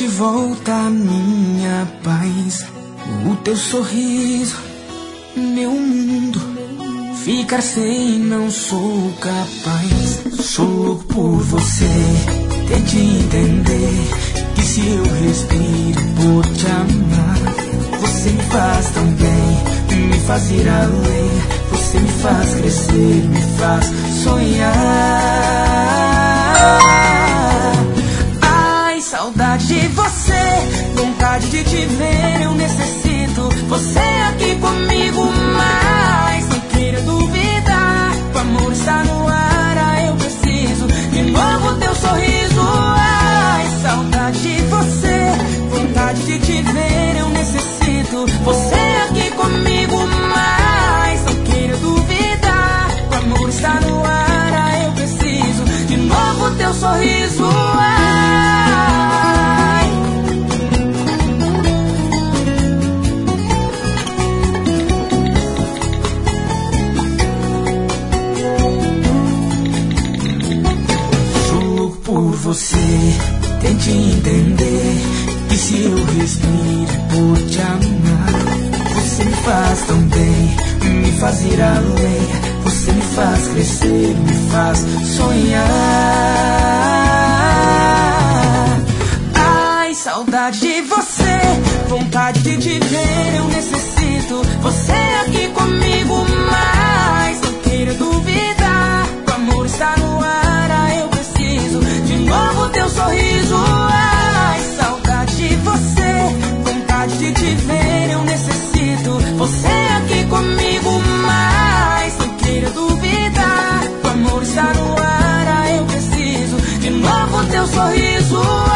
de volta a minha paz, o teu sorriso, meu mundo. Ficar sem não sou capaz. Sou louco por você, tente entender que se eu respiro por te amar, você me faz tão bem, me faz ir além. Você me faz crescer, me faz sonhar. Ai, saudade de você, vontade de te ver, eu necessito você aqui comigo mais. Não queira duvidar, o amor está no ar, eu preciso de novo teu sorriso. Ai, saudade de você, vontade de te ver, eu necessito você aqui comigo mais. Não queira duvidar, o amor está no ar, eu preciso de novo teu sorriso. Ai, sou louco por você, tente entender que se eu respiro por te amar, você me faz tão bem, me faz ir além. Você me faz crescer, me faz sonhar. Ai, saudade de você, vontade de te ver, eu necessito você aqui comigo mais. Não queira duvidar, o amor está no ar, eu preciso de novo teu sorriso. Ai, saudade de você, vontade de te ver, eu necessito você aqui comigo mais. Não queira duvidar, o amor está no ar, eu preciso de novo teu sorriso.